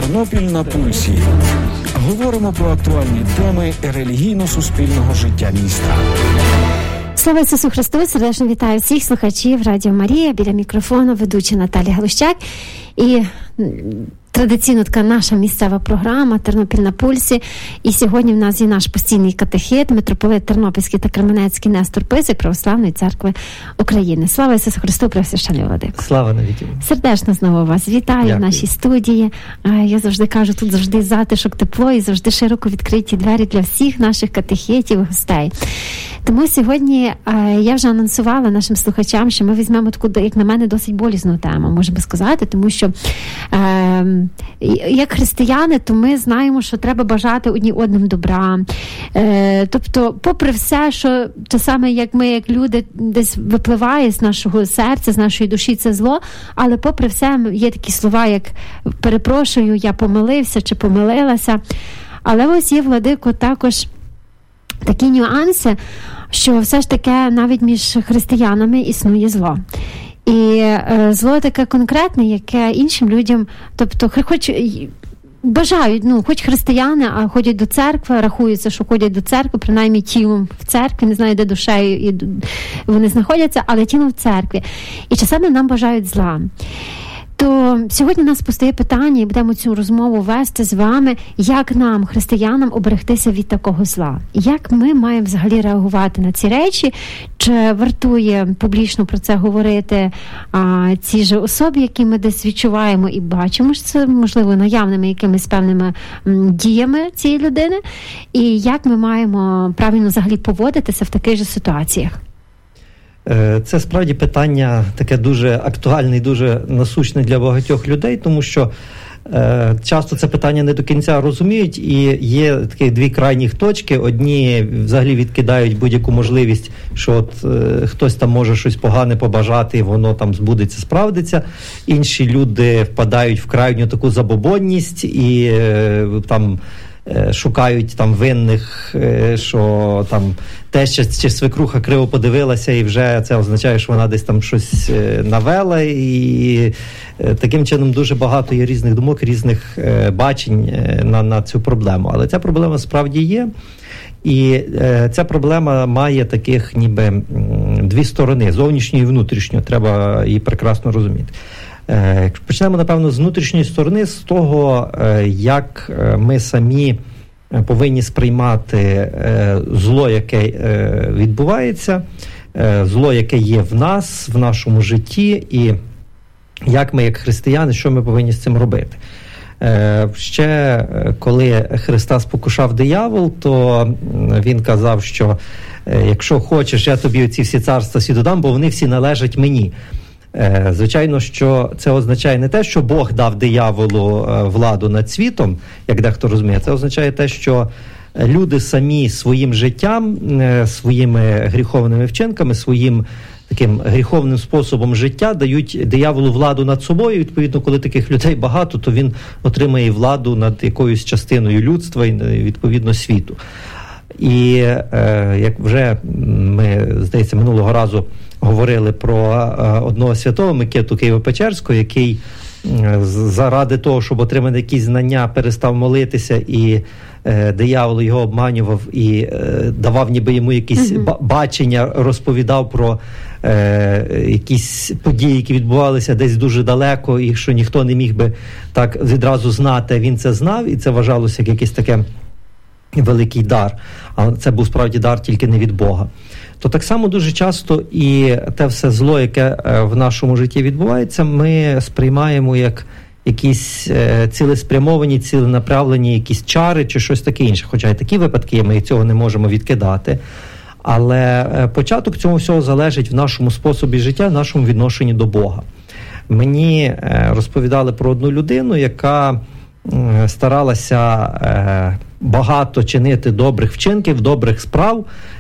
Тернопіль на пульсі. Говоримо про актуальні теми релігійно-суспільного життя міста. Слава Ісусу Христу! Сердечно вітаю всіх слухачів Радіо Марія. Біля мікрофону ведуча Наталія Галущак. І традиційно така наша місцева програма «Тернопіль на пульсі». І сьогодні в нас є наш постійний катехет, митрополит Тернопільський та Кременецький Нестор Писик Православної Церкви України. Слава Ісусу Христу, Преосвященний Владико! Слава навіки! Сердечно знову вас вітаю в нашій студії. Я завжди кажу, тут завжди затишок, тепло і завжди широко відкриті двері для всіх наших катехетів і гостей. Тому сьогодні я вже анонсувала нашим слухачам, що ми візьмемо таку, як на мене, досить болісну тему, можемо сказати, тому що як християни, то ми знаємо, що треба бажати одні одним добра. Тобто, попри все, що те саме, як ми, як люди, десь випливає з нашого серця, з нашої душі це зло, але попри все є такі слова, як «перепрошую, я помилився» чи «помилилася». Але ось є, Владико, також такі нюанси, що все ж таки навіть між християнами існує зло. І зло таке конкретне, яке іншим людям, тобто хоч бажають, хоч християни, а ходять до церкви, рахуються, що ходять до церкви, принаймні тілом в церкві, не знаю, де душею і вони знаходяться, але тілом в церкві. І часами нам бажають зла. То сьогодні у нас постає питання, і будемо цю розмову вести з вами, як нам, християнам, оберегтися від такого зла. Як ми маємо взагалі реагувати на ці речі? Чи вартує публічно про це говорити ці ж особи, які ми десь відчуваємо і бачимо, що це, можливо, наявними якимись певними діями цієї людини? І як ми маємо правильно взагалі поводитися в таких же ситуаціях? Це справді питання таке дуже актуальне і дуже насущне для багатьох людей, тому що часто це питання не до кінця розуміють, і є такі дві крайніх точки. Одні взагалі відкидають будь-яку можливість, що от хтось там може щось погане побажати, і воно там збудеться, справдиться. Інші люди впадають в крайню таку забобонність і там шукають там винних, що там теща чи свекруха криво подивилася, і вже це означає, що вона десь там щось навела, і таким чином дуже багато є різних думок, різних бачень на цю проблему. Але ця проблема справді є, і ця проблема має таких ніби дві сторони, зовнішню і внутрішню, треба її прекрасно розуміти. Почнемо, напевно, з внутрішньої сторони, з того, як ми самі повинні сприймати зло, яке відбувається, зло, яке є в нас, в нашому житті, і як ми, як християни, що ми повинні з цим робити. Ще коли Христа спокушав диявол, то він казав, що якщо хочеш, я тобі оці всі царства світу дам, бо вони всі належать мені. Звичайно, що це означає не те, що Бог дав дияволу владу над світом, як дехто розуміє, це означає те, що люди самі своїм життям, своїми гріховними вчинками, своїм таким гріховним способом життя дають дияволу владу над собою. Відповідно, коли таких людей багато, то він отримає владу над якоюсь частиною людства і, відповідно, світу. І як вже ми, здається, минулого разу говорили про одного святого Микиту Києво-Печерського, який заради того, щоб отримати якісь знання, перестав молитися, і диявол його обманював і давав ніби йому якісь бачення, розповідав про якісь події, які відбувалися десь дуже далеко, і що ніхто не міг би так відразу знати. Він це знав, і це вважалося як якийсь таке великий дар, а це був справді дар тільки не від Бога. То так само дуже часто і те все зло, яке в нашому житті відбувається, ми сприймаємо як якісь цілеспрямовані, ціленаправлені якісь чари чи щось таке інше. Хоча і такі випадки є, ми цього не можемо відкидати. Але початок цього всього залежить в нашому способі життя, в нашому відношенні до Бога. Мені розповідали про одну людину, яка старалася багато чинити добрих вчинків, добрих справ,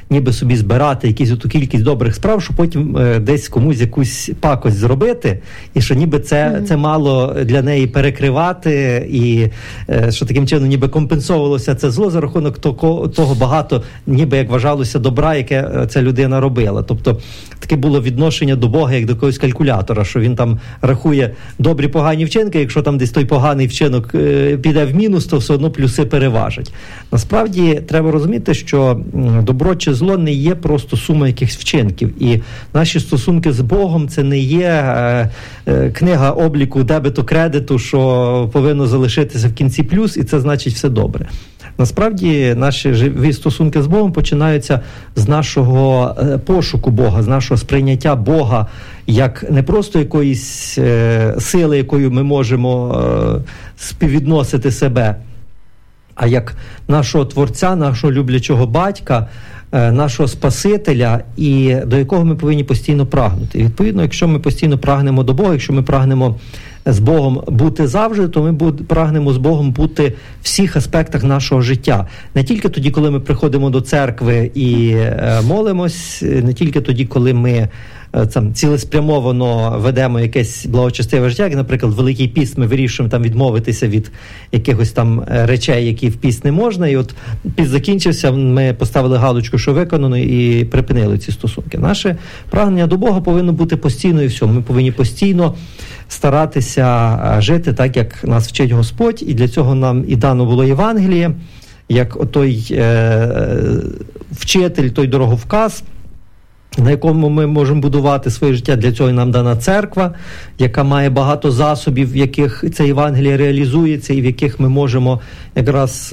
ніби собі збирати якусь оту кількість добрих справ, щоб потім десь комусь якусь пакость зробити, і що ніби це мало для неї перекривати, і що таким чином ніби компенсовувалося це зло за рахунок того багато, ніби як вважалося, добра, яке ця людина робила. Тобто таке було відношення до Бога як до якогось калькулятора, що він там рахує добрі, погані вчинки, якщо там десь той поганий вчинок піде в мінус, то все одно плюси переважать. Насправді треба розуміти, що добро чи зло не є просто сума якихось вчинків. І наші стосунки з Богом – це не є книга обліку дебету-кредиту, що повинно залишитися в кінці плюс, і це значить все добре. Насправді, наші живі стосунки з Богом починаються з нашого пошуку Бога, з нашого сприйняття Бога як не просто якоїсь сили, якою ми можемо співвідносити себе, а як нашого Творця, нашого люблячого батька, нашого Спасителя, і до якого ми повинні постійно прагнути. І відповідно, якщо ми постійно прагнемо до Бога, якщо ми прагнемо з Богом бути завжди, то ми прагнемо з Богом бути в всіх аспектах нашого життя. Не тільки тоді, коли ми приходимо до церкви і молимось, не тільки тоді, коли ми цілеспрямовано ведемо якесь благочестиве життя, як, наприклад, Великий піст, ми вирішуємо там відмовитися від якихось там речей, які в піст не можна, і от піст закінчився, ми поставили галочку, що виконано, і припинили ці стосунки. Наше прагнення до Бога повинно бути постійно і всьому. Ми повинні постійно старатися жити так, як нас вчить Господь, і для цього нам і дано було Євангеліє, як той вчитель, той дороговказ, на якому ми можемо будувати своє життя. Для цього нам дана церква, яка має багато засобів, в яких це Євангеліє реалізується, і в яких ми можемо якраз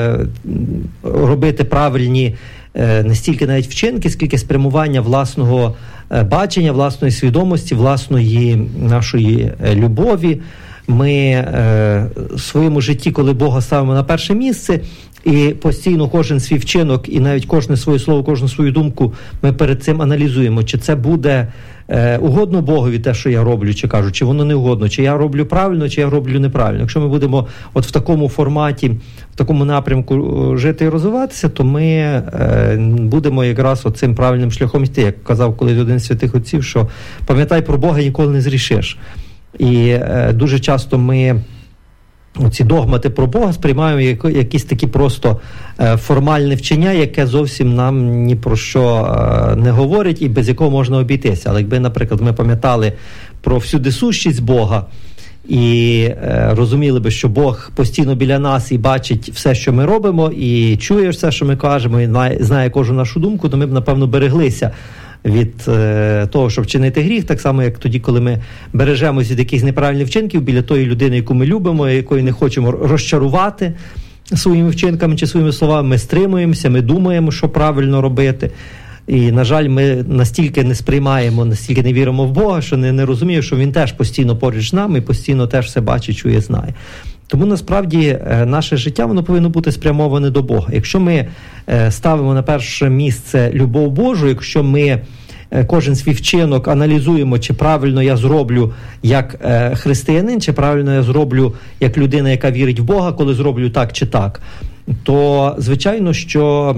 робити правильні не стільки навіть вчинки, скільки спрямування власного бачення, власної свідомості, власної нашої любові. Ми в своєму житті, коли Бога ставимо на перше місце, і постійно кожен свій вчинок, і навіть кожне своє слово, кожну свою думку ми перед цим аналізуємо, чи це буде угодно Богові те, що я роблю, чи кажу, чи воно не угодно, чи я роблю правильно, чи я роблю неправильно. Якщо ми будемо от в такому форматі, в такому напрямку жити і розвиватися, то ми будемо якраз оцим правильним шляхом йти. Як казав колись один з святих отців, що пам'ятай про Бога, ніколи не зрішиш. І дуже часто ми оці догмати про Бога сприймаємо як якісь такі просто формальне вчення, яке зовсім нам ні про що не говорить і без якого можна обійтися. Але якби, наприклад, ми пам'ятали про всюдисущість Бога і розуміли би, що Бог постійно біля нас і бачить все, що ми робимо, і чує все, що ми кажемо, і знає кожну нашу думку, то ми б, напевно, береглися від того, щоб вчинити гріх, так само, як тоді, коли ми бережемося від якихось неправильних вчинків біля тої людини, яку ми любимо, якої не хочемо розчарувати своїми вчинками чи своїми словами, ми стримуємося, ми думаємо, що правильно робити. І, на жаль, ми настільки не сприймаємо, настільки не віримо в Бога, що не розуміємо, що Він теж постійно поруч з нами і постійно теж все бачить, чує, знає. Тому, насправді, наше життя, воно повинно бути спрямоване до Бога. Якщо ми ставимо на перше місце любов Божу, якщо ми кожен свій вчинок аналізуємо, чи правильно я зроблю як християнин, чи правильно я зроблю як людина, яка вірить в Бога, коли зроблю так чи так, то, звичайно, що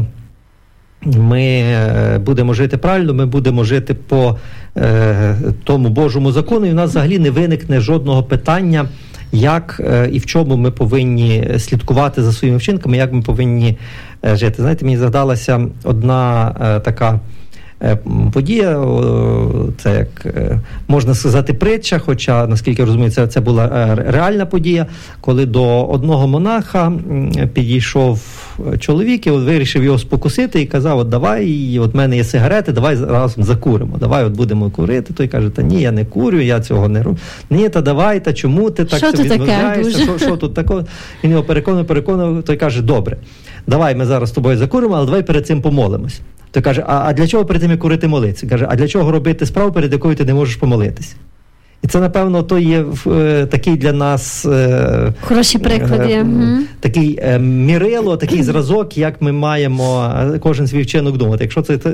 ми будемо жити правильно, ми будемо жити по тому Божому закону, і в нас взагалі не виникне жодного питання, як і в чому ми повинні слідкувати за своїми вчинками, як ми повинні жити. Знаєте, мені згадалася одна така подія, це як можна сказати притча, хоча, наскільки я розумію, це була реальна подія, коли до одного монаха підійшов чоловік і вирішив його спокусити і казав, от давай, от в мене є сигарети, давай разом закуримо, давай от будемо курити. Той каже, та ні, я не курю, я цього не роблю. Ні, та давай, та чому ти так собі відмовляєшся, що тут такого? Він його переконував, той каже, добре, давай ми зараз з тобою закуримо, але давай перед цим помолимось. Той каже, а для чого перед тим, як курити, молитися? Каже, а для чого робити справу, перед якою ти не можеш помолитися? І це, напевно, то є такий для нас хороші приклади. Такий мірило, такий зразок, як ми маємо кожен свій вчинок думати.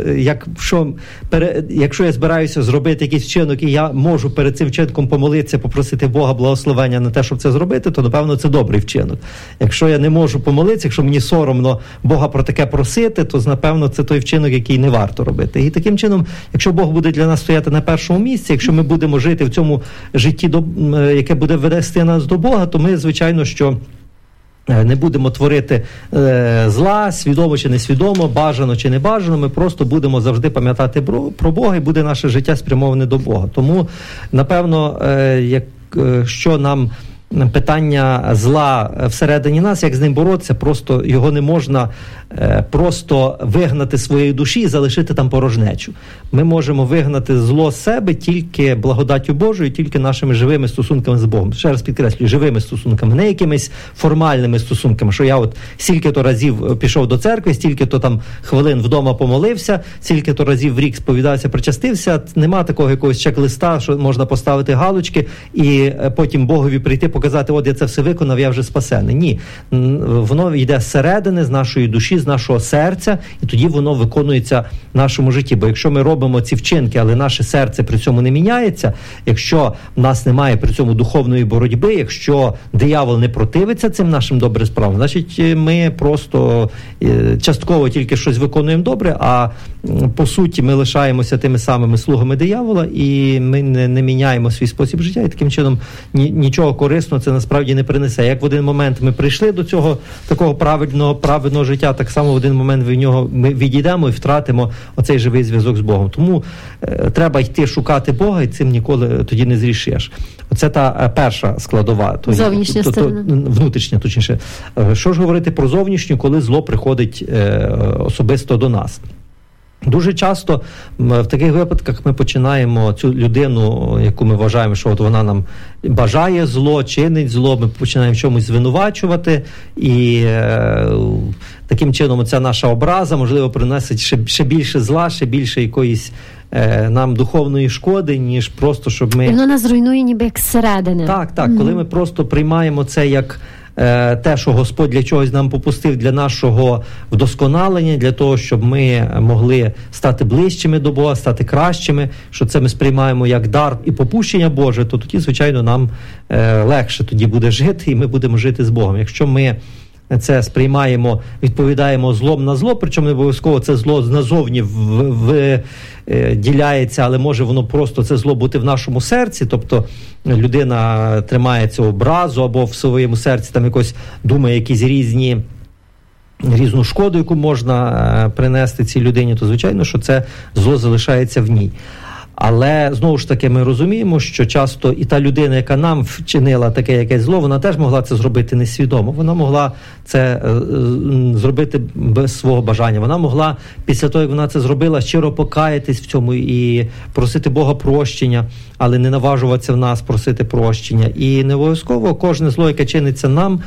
Якщо я збираюся зробити якийсь вчинок, і я можу перед цим вчинком помолитися, попросити Бога благословення на те, щоб це зробити, то, напевно, це добрий вчинок. Якщо я не можу помолитися, якщо мені соромно Бога про таке просити, то, напевно, це той вчинок, який не варто робити. І таким чином, якщо Бог буде для нас стояти на першому місці, якщо ми будемо жити в цьому житті, яке буде вести нас до Бога, то ми, звичайно, що не будемо творити зла, свідомо чи несвідомо, бажано чи не бажано, ми просто будемо завжди пам'ятати про Бога, і буде наше життя спрямоване до Бога. Тому, напевно, якщо нам питання зла всередині нас, як з ним боротися, просто його не можна просто вигнати з своєї душі і залишити там порожнечу. Ми можемо вигнати зло з себе тільки благодаттю Божою, тільки нашими живими стосунками з Богом. Ще раз підкреслюю, живими стосунками, не якимись формальними стосунками, що я стільки-то разів пішов до церкви, стільки-то там хвилин вдома помолився, стільки-то разів в рік сповідався, причастився. Нема такого якогось чек-листа, що можна поставити галочки і потім Богові прийти, показати, от я це все виконав, я вже спасений. Ні. Воно йде зсередини, з нашої душі, з нашого серця, і тоді воно виконується в нашому житті. Бо якщо ми робимо ці вчинки, але наше серце при цьому не міняється, якщо в нас немає при цьому духовної боротьби, якщо диявол не противиться цим нашим добрим справам, значить ми просто частково тільки щось виконуємо добре, а по суті ми лишаємося тими самими слугами диявола, і ми не міняємо свій спосіб життя, і таким чином нічого корисного це насправді не принесе. Як в один момент ми прийшли до цього такого праведного життя, так само в один момент ми відійдемо і втратимо оцей живий зв'язок з Богом. Тому треба йти шукати Бога, і цим ніколи тоді не зрішиш. Оце та перша складова. Зовнішня сторона. Внутрішня, точніше. Що ж говорити про зовнішню, коли зло приходить особисто до нас? Дуже часто в таких випадках ми починаємо цю людину, яку ми вважаємо, що от вона нам бажає зло, чинить зло, ми починаємо в чомусь звинувачувати, і таким чином ця наша образа, можливо, приносить ще більше зла, ще більше якоїсь нам духовної шкоди, ніж просто, щоб ми... І воно нас руйнує ніби як зсередини. Так, коли ми просто приймаємо це як те, що Господь для чогось нам попустив, для нашого вдосконалення, для того, щоб ми могли стати ближчими до Бога, стати кращими, що це ми сприймаємо як дар і попущення Боже, то тоді, звичайно, нам легше тоді буде жити, і ми будемо жити з Богом. Якщо ми це сприймаємо, відповідаємо злом на зло, причому не обов'язково це зло назовні діляється, але може воно просто це зло бути в нашому серці, тобто людина тримається образу або в своєму серці там якось думає якісь різну шкоду, яку можна принести цій людині, то звичайно, що це зло залишається в ній. Але, знову ж таки, ми розуміємо, що часто і та людина, яка нам вчинила таке якесь зло, вона теж могла це зробити несвідомо. Вона могла це зробити без свого бажання. Вона могла, після того, як вона це зробила, щиро покаятись в цьому і просити Бога прощення, але не наважуватися в нас просити прощення. І не обов'язково кожне зло, яке чиниться нам,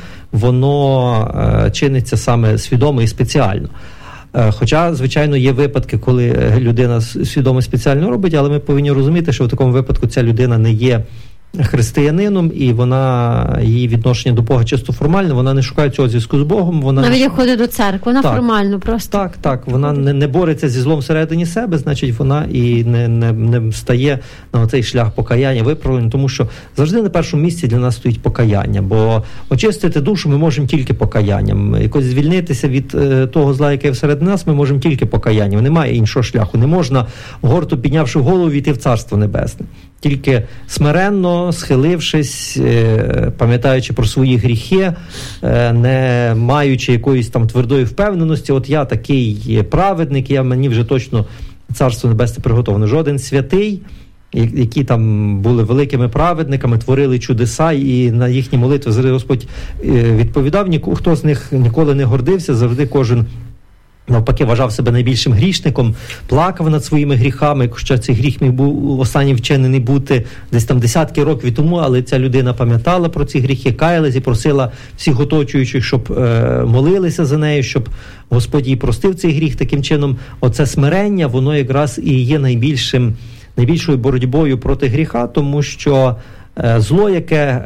воно чиниться саме свідомо і спеціально. Хоча, звичайно, є випадки, коли людина свідомо спеціально робить, але ми повинні розуміти, що в такому випадку ця людина не є християнином, і її відношення до Бога чисто формальне, вона не шукає цього зв'язку з Богом. Вона навіть як ходить до церкви, вона формально просто. Так, вона не бореться зі злом всередині себе, значить вона і не стає на цей шлях покаяння, виправлення, тому що завжди на першому місці для нас стоїть покаяння, бо очистити душу ми можемо тільки покаянням. Якось звільнитися від того зла, яке всередині нас, ми можемо тільки покаянням. Немає іншого шляху. Не можна, гордо піднявши голову, війти в Царство Небесне. Тільки смиренно, схилившись, пам'ятаючи про свої гріхи, не маючи якоїсь там твердої впевненості, от я такий праведник, мені вже точно Царство Небесне приготоване. Жоден святий, які там були великими праведниками, творили чудеса, і на їхні молитви завжди Господь відповідав, хто з них ніколи не гордився, завжди кожен навпаки вважав себе найбільшим грішником, плакав над своїми гріхами, хоча цей гріх міг був останній вчинений бути десь там десятки років тому, але ця людина пам'ятала про ці гріхи, каялась і просила всіх оточуючих, щоб молилися за нею, щоб Господь їй простив цей гріх. Таким чином, оце смирення, воно якраз і є найбільшим найбільшою боротьбою проти гріха, тому що зло, яке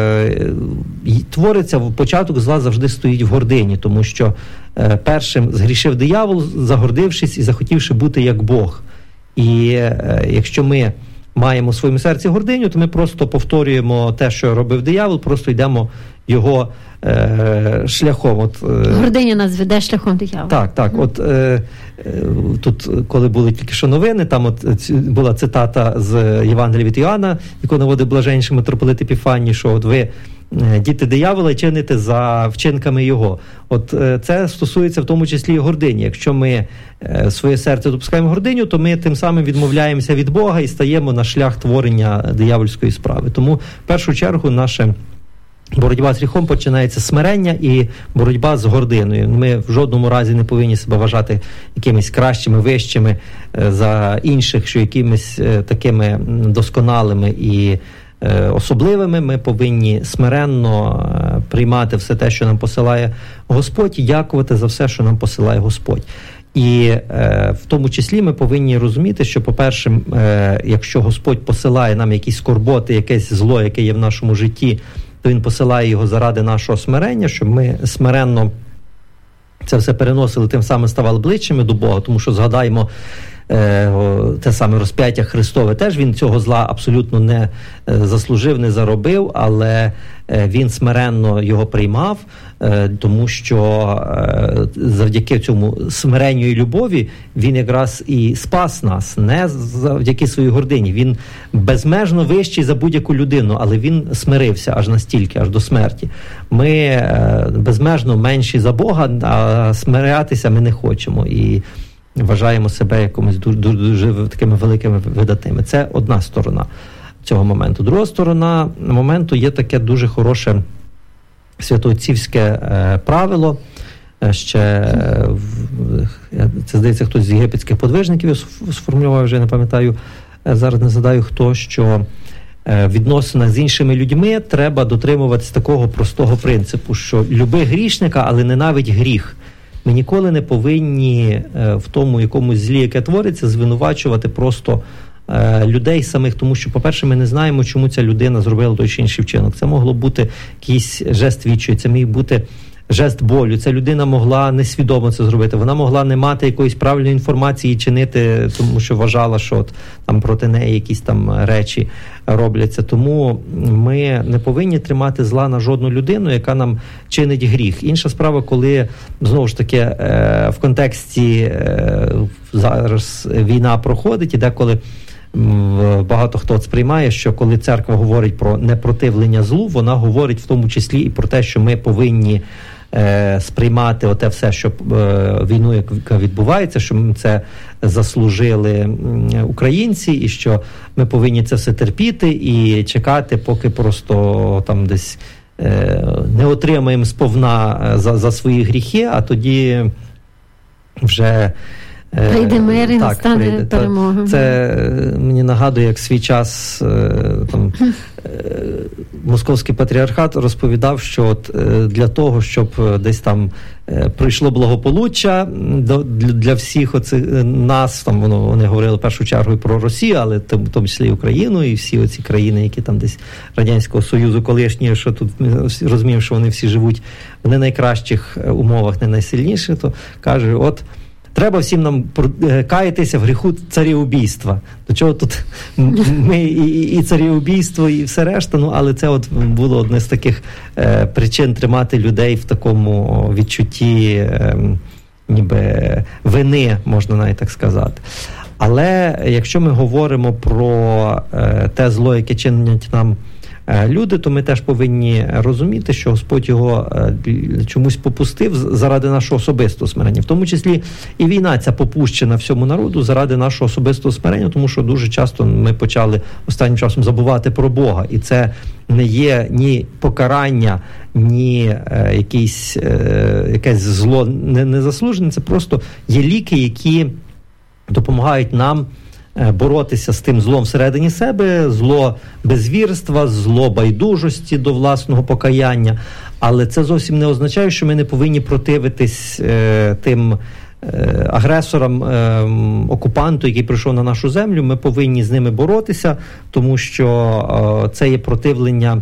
твориться, в початок зла завжди стоїть в гордині, тому що першим згрішив диявол, загордившись і захотівши бути як Бог. І якщо ми маємо в своєму серці гординю, то ми просто повторюємо те, що робив диявол, просто йдемо його шляхом. Гординя нас веде шляхом диявола. Так. Тут, коли були тільки що новини, там була цитата з Євангелія від Іоанна, яку наводив блаженніший митрополит Епіфаній, що ви діти диявола і чините за вчинками його. Це стосується в тому числі і гордині. Якщо ми своє серце допускаємо гординю, то ми тим самим відмовляємося від Бога і стаємо на шлях творення диявольської справи. Тому в першу чергу наша боротьба з гріхом починається з смирення і боротьба з гординою. Ми в жодному разі не повинні себе вважати якимись кращими, вищими за інших, що якимись такими досконалими і особливими. Ми повинні смиренно приймати все те, що нам посилає Господь, і дякувати за все, що нам посилає Господь. І в тому числі ми повинні розуміти, що, по-перше, якщо Господь посилає нам якісь скорботи, якесь зло, яке є в нашому житті, то Він посилає його заради нашого смирення, щоб ми смиренно це все переносили, тим самим ставали ближчими до Бога, тому що згадаємо те саме розп'яття Христове. Теж Він цього зла абсолютно не заслужив, не заробив, але Він смиренно його приймав, тому що завдяки цьому смиренню і любові Він якраз і спас нас, не завдяки своїй гордині. Він безмежно вищий за будь-яку людину, але Він смирився аж настільки, аж до смерті. Ми безмежно менші за Бога, а смирятися ми не хочемо. І вважаємо себе якимось дуже такими великими видатними. Це одна сторона цього моменту. Друга сторона моменту є таке дуже хороше святоотцівське правило. Ще, це, здається, хтось з єгипетських подвижників сформулював, вже не пам'ятаю, зараз не згадаю хто, що відносина з іншими людьми треба дотримуватися такого простого принципу, що люби грішника, але ненавидь гріх. Ми ніколи не повинні в тому якомусь злі, яке твориться, звинувачувати просто людей самих, тому що, по-перше, ми не знаємо, чому ця людина зробила той чи інший вчинок. Це могло бути якийсь жест відчаю, це міг бути жест болю. Ця людина могла несвідомо це зробити. Вона могла не мати якоїсь правильної інформації і чинити, тому що вважала, що там проти неї якісь там речі робляться. Тому ми не повинні тримати зла на жодну людину, яка нам чинить гріх. Інша справа, коли, знову ж таки, в контексті зараз війна проходить, і деколи багато хто сприймає, що коли церква говорить про непротивлення злу, вона говорить в тому числі і про те, що ми повинні сприймати оте все, що війну, яка відбувається, що ми це заслужили українці, і що ми повинні це все терпіти і чекати, поки просто там десь не отримаємо сповна за свої гріхи, а тоді вже прийде мир і настане перемога. Це мені нагадує, як свій час там Московський патріархат розповідав, що от для того, щоб десь там прийшло благополуччя для всіх нас, там вони говорили в першу чергу і про Росію, але в тому числі і Україну, і всі оці країни, які там десь Радянського Союзу колишні, що тут розуміємо, що вони всі живуть в не найкращих умовах, не найсильніших, то каже, от треба всім нам каятися в гріху царіубійства. До чого тут ми і царіубійство, і все решта, але це от було одне з таких причин тримати людей в такому відчутті ніби вини, можна навіть так сказати. Але якщо ми говоримо про те зло, яке чинять нам люди, то ми теж повинні розуміти, що Господь його чомусь попустив заради нашого особистого смирення. В тому числі і війна ця попущена всьому народу заради нашого особистого смирення, тому що дуже часто ми почали останнім часом забувати про Бога. І це не є ні покарання, ні якесь зло незаслужене, це просто є ліки, які допомагають нам боротися з тим злом всередині себе, зло безвірства, зло байдужості до власного покаяння. Але це зовсім не означає, що ми не повинні противитись тим агресорам, окупанту, який прийшов на нашу землю, ми повинні з ними боротися, тому що це є противлення.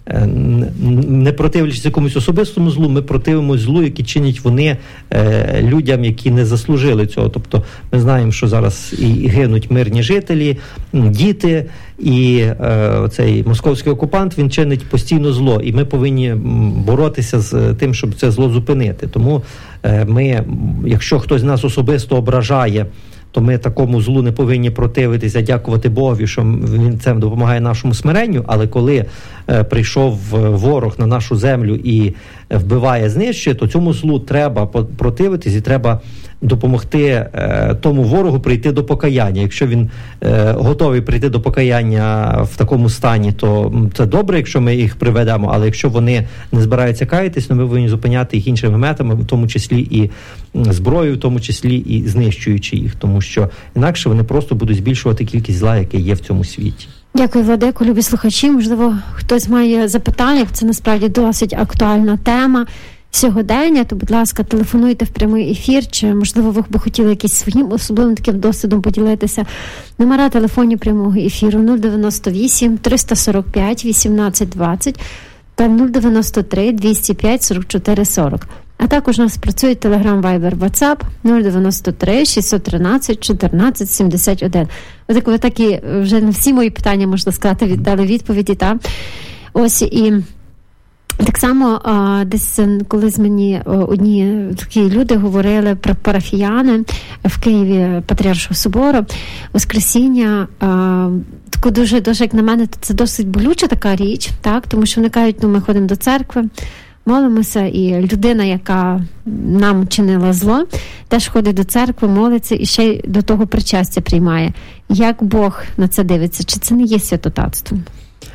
Не противлячись якомусь особистому злу, ми противимось злу, які чинять вони людям, які не заслужили цього. Тобто ми знаємо, що зараз і гинуть мирні жителі, діти, і цей московський окупант, він чинить постійно зло, і ми повинні боротися з тим, щоб це зло зупинити. Тому ми, якщо хтось нас особисто ображає, то ми такому злу не повинні противитися, дякувати Богові, що він цим допомагає нашому смиренню, але коли прийшов ворог на нашу землю і вбиває, знищує, то цьому злу треба противитись і треба допомогти тому ворогу прийти до покаяння. Якщо він готовий прийти до покаяння в такому стані, то це добре, якщо ми їх приведемо, але якщо вони не збираються каятись, то ми повинні зупиняти їх іншими методами, в тому числі і зброєю, в тому числі і знищуючи їх, тому що інакше вони просто будуть збільшувати кількість зла, яке є в цьому світі. Дякую, Владико, любі слухачі. Можливо, хтось має запитання, це насправді досить актуальна тема сьогодення, то, будь ласка, телефонуйте в прямий ефір, чи, можливо, ви б хотіли якийсь своїм особливим таким досвідом поділитися. Номера телефонів прямого ефіру 098 345 1820 та 093 205 44 40. А також у нас працює Telegram, Viber, WhatsApp 093 613 14 71. Ви такі вже на всі мої питання, можна сказати, віддали відповіді. Та? Ось і так само десь колись мені одні такі люди говорили про парафіяни в Києві Патріаршого собору, Воскресіння. Таку дуже, як на мене, це досить болюча така річ, так? Тому що вони кажуть, ми ходимо до церкви, молимося, і людина, яка нам чинила зло, теж ходить до церкви, молиться і ще й до того причастя приймає. Як Бог на це дивиться? Чи це не є святотатством?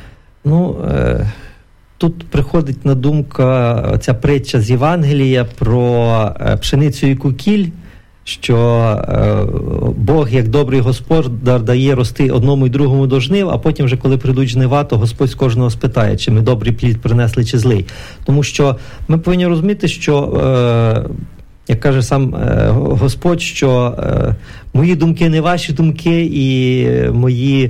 Тут приходить на думку ця притча з Євангелія про пшеницю і кукіль, що Бог, як добрий господар, дає рости одному і другому до жнив, а потім вже, коли прийдуть жнива, то Господь з кожного спитає, чи ми добрий плід принесли, чи злий. Тому що ми повинні розуміти, що, як каже сам Господь, що мої думки не ваші думки, і мої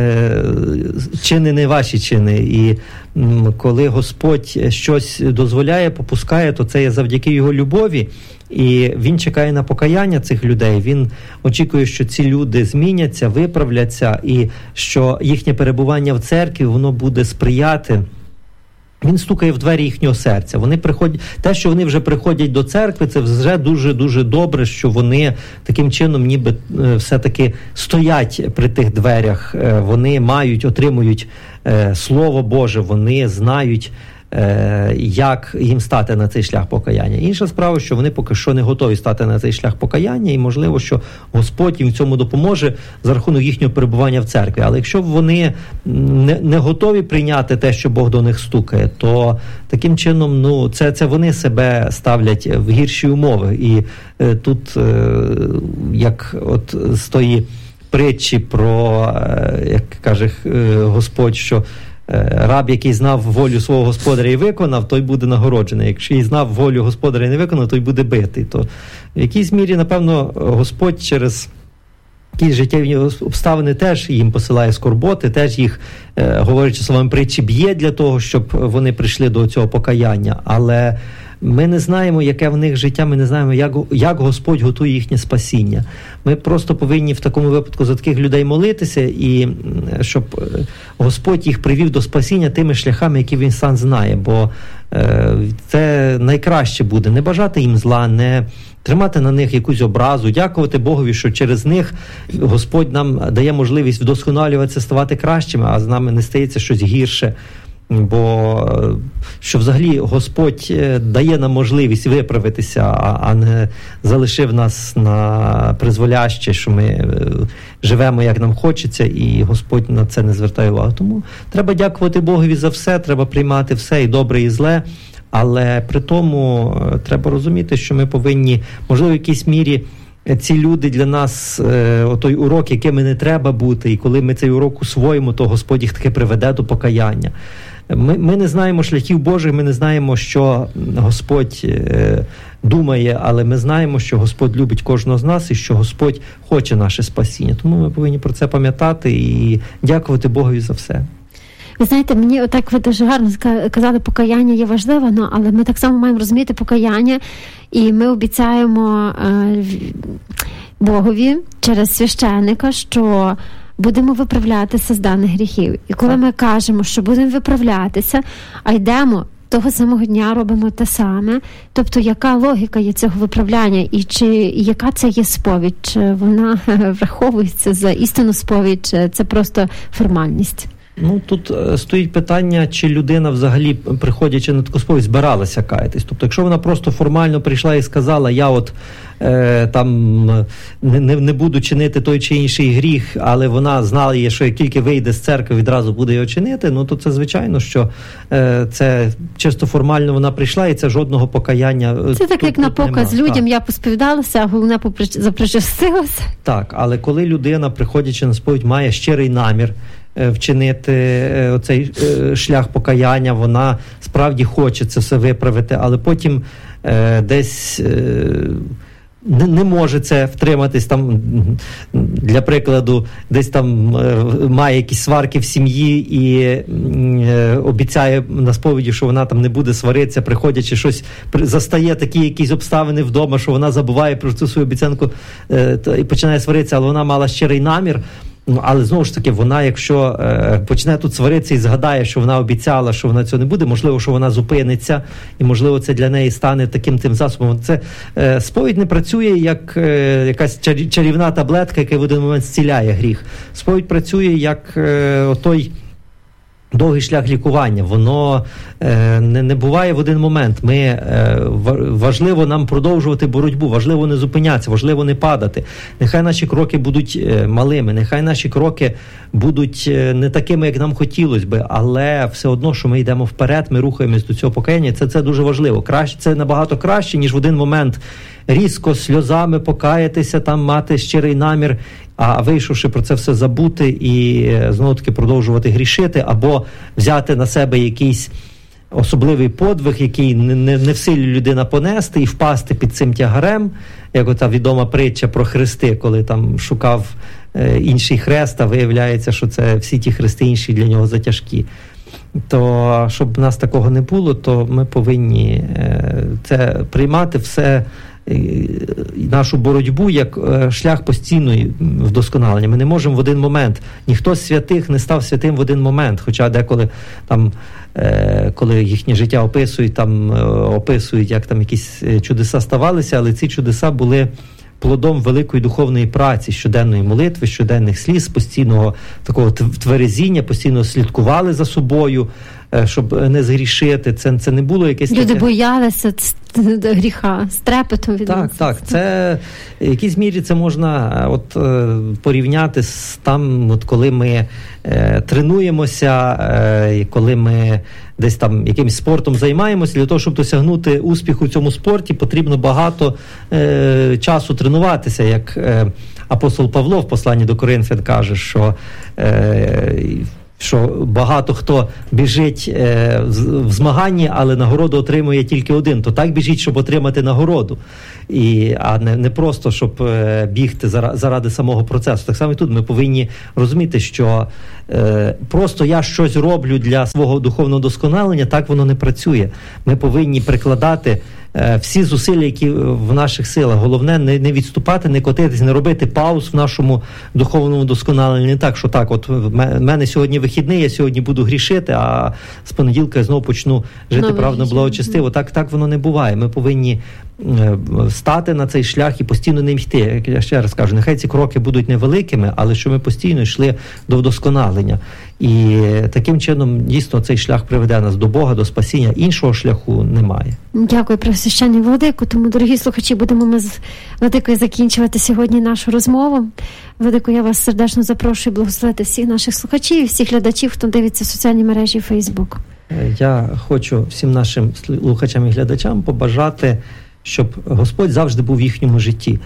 чини не ваші чини. І коли Господь щось дозволяє, попускає, то це є завдяки його любові, і він чекає на покаяння цих людей. Він очікує, що ці люди зміняться, виправляться, і що їхнє перебування в церкві, воно буде сприяти. Він стукає в двері їхнього серця. Вони приходять, те, що вони вже приходять до церкви, це вже дуже-дуже добре, що вони таким чином ніби все-таки стоять при тих дверях. Вони отримують Слово Боже, вони знають, як їм стати на цей шлях покаяння. Інша справа, що вони поки що не готові стати на цей шлях покаяння, і можливо, що Господь їм в цьому допоможе за рахунок їхнього перебування в церкві. Але якщо вони не готові прийняти те, що Бог до них стукає, то таким чином, це вони себе ставлять в гірші умови. І тут, як от з тої притчі про, як каже Господь, що раб, який знав волю свого господаря і виконав, той буде нагороджений. Якщо і знав волю господаря і не виконав, той буде битий. То в якійсь мірі, напевно, Господь через якісь життєві обставини теж їм посилає скорботи, теж їх, говорячи словами притчі, б'є для того, щоб вони прийшли до цього покаяння. Але ми не знаємо, яке в них життя, ми не знаємо, як Господь готує їхнє спасіння. Ми просто повинні в такому випадку за таких людей молитися, і щоб Господь їх привів до спасіння тими шляхами, які Він сам знає. Бо це найкраще буде. Не бажати їм зла, не тримати на них якусь образу, дякувати Богові, що через них Господь нам дає можливість вдосконалюватися, ставати кращими, а з нами не стається щось гірше. Бо що взагалі Господь дає нам можливість виправитися, а не залишив нас на призволяще, що ми живемо, як нам хочеться, і Господь на це не звертає увагу. Тому треба дякувати Богові за все, треба приймати все, і добре, і зле, але при тому треба розуміти, що ми повинні, можливо, в якійсь мірі ці люди для нас, той урок, якими не треба бути, і коли ми цей урок усвоїмо, то Господь їх таки приведе до покаяння. Ми не знаємо шляхів Божих, ми не знаємо, що Господь думає, але ми знаємо, що Господь любить кожного з нас і що Господь хоче наше спасіння. Тому ми повинні про це пам'ятати і дякувати Богові за все. Ви знаєте, мені отак ви дуже гарно казали, покаяння є важливо, але ми так само маємо розуміти покаяння, і ми обіцяємо Богові через священника, що будемо виправлятися з даних гріхів. І коли ми кажемо, що будемо виправлятися, а йдемо того самого дня, робимо те саме, тобто яка логіка є цього виправляння, і яка це є сповідь? Чи вона враховується за істинну сповідь, чи це просто формальність? Тут стоїть питання, чи людина взагалі, приходячи на таку сповідь, збиралася каятись. Тобто, якщо вона просто формально прийшла і сказала, я не буду чинити той чи інший гріх, але вона знала, що як тільки вийде з церкви, відразу буде його чинити, то це звичайно, що це чисто формально вона прийшла, і це жодного покаяння. Це так, як на показ людям, я посповідалася, а головне запричастилася. Так, але коли людина, приходячи на сповідь, має щирий намір вчинити оцей шлях покаяння, вона справді хоче це все виправити, але потім десь не може це втриматись, там, для прикладу, десь там має якісь сварки в сім'ї і обіцяє на сповіді, що вона там не буде сваритися, приходячи щось, застає такі якісь обставини вдома, що вона забуває про цю свою обіцянку і починає сваритися, але вона мала щирий намір. Але знову ж таки, вона, якщо почне тут сваритися і згадає, що вона обіцяла, що вона цього не буде, можливо, що вона зупиниться, і, можливо, це для неї стане таким тим засобом. Це сповідь не працює як якась чарівна таблетка, яка в один момент зціляє гріх. Сповідь працює як той довгий шлях лікування. Воно не буває в один момент. Важливо нам продовжувати боротьбу, важливо не зупинятися, важливо не падати. Нехай наші кроки будуть малими, нехай наші кроки будуть не такими, як нам хотілося би, але все одно, що ми йдемо вперед, ми рухаємось до цього покаяння, це дуже важливо. Це набагато краще, ніж в один момент різко сльозами покаятися, там мати щирий намір, а вийшовши про це все забути і знову-таки продовжувати грішити, або взяти на себе якийсь особливий подвиг, який не в силі людина понести, і впасти під цим тягарем, як ота відома притча про хрести, коли там шукав інший хрест, а виявляється, що це всі ті хрести інші для нього затяжкі. То, щоб в нас такого не було, то ми повинні це приймати все, нашу боротьбу як шлях постійної вдосконалення. Ми не можемо в один момент, ніхто з святих не став святим в один момент, хоча деколи там, коли їхнє життя описують, як там якісь чудеса ставалися, але ці чудеса були плодом великої духовної праці, щоденної молитви, щоденних сліз, постійного такого тверезіння, постійно слідкували за собою, щоб не згрішити. Це не було якесь... Люди боялися гріха, з трепетом відносилися. Так. Це, в якійсь мірі це можна порівняти з там, коли ми тренуємося, коли ми десь там якимось спортом займаємося. Для того, щоб досягнути успіху в цьому спорті, потрібно багато часу тренуватися, як апостол Павло в посланні до Коринфян каже, що багато хто біжить в змаганні, але нагороду отримує тільки один. То так біжіть, щоб отримати нагороду. А не просто, щоб бігти заради самого процесу. Так само і тут ми повинні розуміти, що просто я щось роблю для свого духовного досконалення, так воно не працює. Ми повинні прикладати всі зусилля, які в наших силах. Головне не відступати, не котитись, не робити пауз в нашому духовному досконаленні. Не так, що так, от в мене сьогодні вихідний, я сьогодні буду грішити, а з понеділка я знову почну жити праведно, благочестиво. Так воно не буває. Ми повинні стати на цей шлях і постійно ним йти. Як я ще раз кажу, нехай ці кроки будуть невеликими, але що ми постійно йшли до вдосконалення. І таким чином, дійсно, цей шлях приведе нас до Бога, до спасіння. Іншого шляху немає. Дякую, Преосвященний Владико. Тому, дорогі слухачі, будемо ми з Владикою закінчувати сьогодні нашу розмову. Владико, я вас сердечно запрошую благословити всіх наших слухачів і всіх глядачів, хто дивиться соціальні мережі Facebook. Я хочу всім нашим слухачам і глядачам побажати, щоб Господь завжди був в їхньому житті.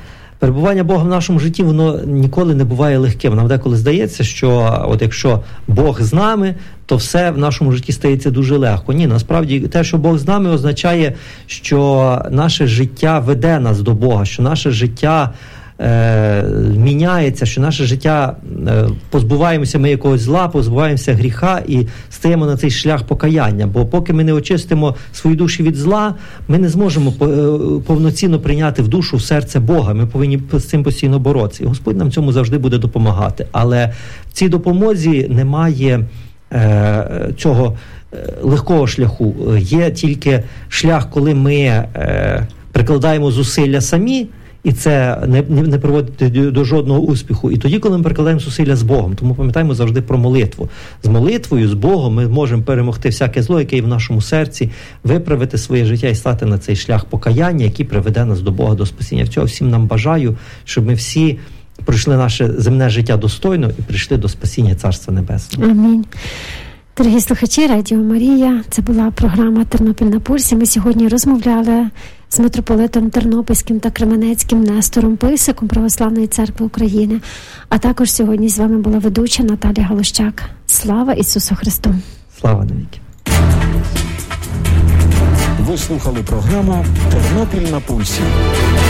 Перебування Бога в нашому житті, воно ніколи не буває легким. Нам деколи здається, що от якщо Бог з нами, то все в нашому житті стається дуже легко. Ні, насправді те, що Бог з нами, означає, що наше життя веде нас до Бога, що наше життя міняється, що наше життя, позбуваємося ми якогось зла, позбуваємося гріха і стаємо на цей шлях покаяння. Бо поки ми не очистимо свої душі від зла, ми не зможемо повноцінно прийняти в душу, в серце Бога. Ми повинні з цим постійно боротися. І Господь нам цьому завжди буде допомагати. Але в цій допомозі немає цього легкого шляху. Є тільки шлях, коли ми прикладаємо зусилля самі, і це не приводить до жодного успіху. І тоді, коли ми прикладаємо зусилля з Богом, тому пам'ятаємо завжди про молитву. З молитвою, з Богом ми можемо перемогти всяке зло, яке є в нашому серці, виправити своє життя і стати на цей шлях покаяння, який приведе нас до Бога, до спасіння. Цього всім нам бажаю, щоб ми всі пройшли наше земне життя достойно і прийшли до спасіння Царства Небесного. Амінь. Дорогі слухачі, Радіо Марія, це була програма «Тернопіль на пульсі». Ми сьогодні розмовляли з митрополитом Тернопільським та Кременецьким Нестором Писиком Православної Церкви України. А також сьогодні з вами була ведуча Наталія Галущак. Слава Ісусу Христу! Слава навіки! Ви слухали програму «Тернопіль на пульсі».